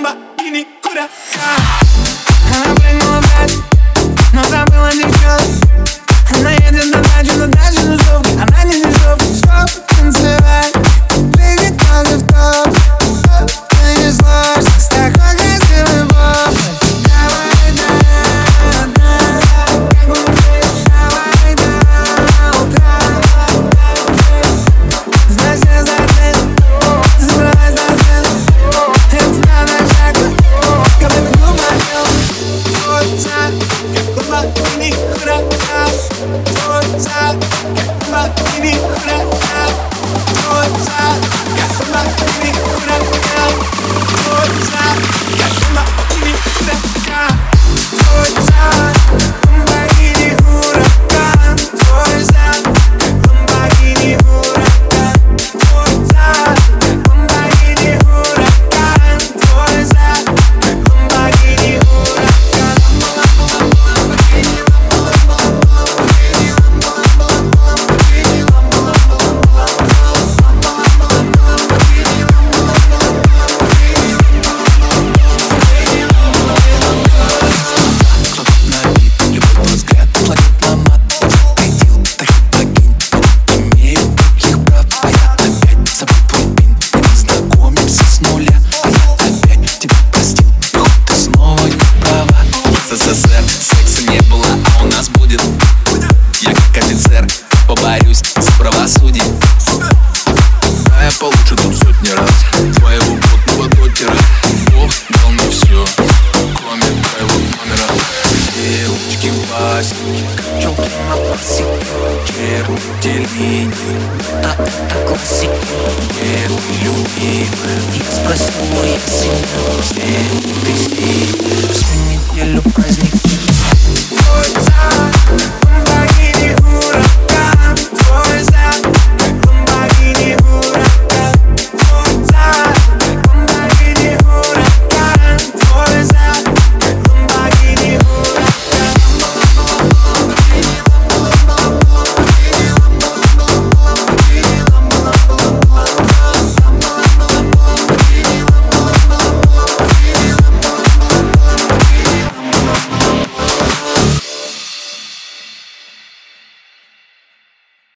Lamborghini Huracan. Она прыгнула в дачу, но забыла девчонку. Она едет на дачу, но даже на тусовке. Она не тусовка, стоп, танцевать. Прыгать надо в топ. Ты не сложишься с такой красивой попой. Давай, да, да, как умеешь. Давай, да, утра. Значит, ты собралась на сцену. Это тебя на шаг, как будто глупо делал. Твой сад, как Lamborghini Huracan. Твой сад, как Lamborghini Huracan. Твой сад, как Lamborghini Huracan. Твой сад, как Lamborghini Huracan. Твой сад, Lamborghini Huracan. Твой сад, как Lamborghini Huracan. Твой сад, как Lamborghini Huracan. Твой сад, как Lamborghini Huracan. СССР, секса не было, а у нас будет. Я как офицер поборюсь за правосудие. Да, я получу тут сотни раз твоего потного доктора. Бог дал мне все, кроме твоего номера. Девочки, басики, челки на пасеке, черните линии, а это классика. белые любимые. Я спросил, но я сильно.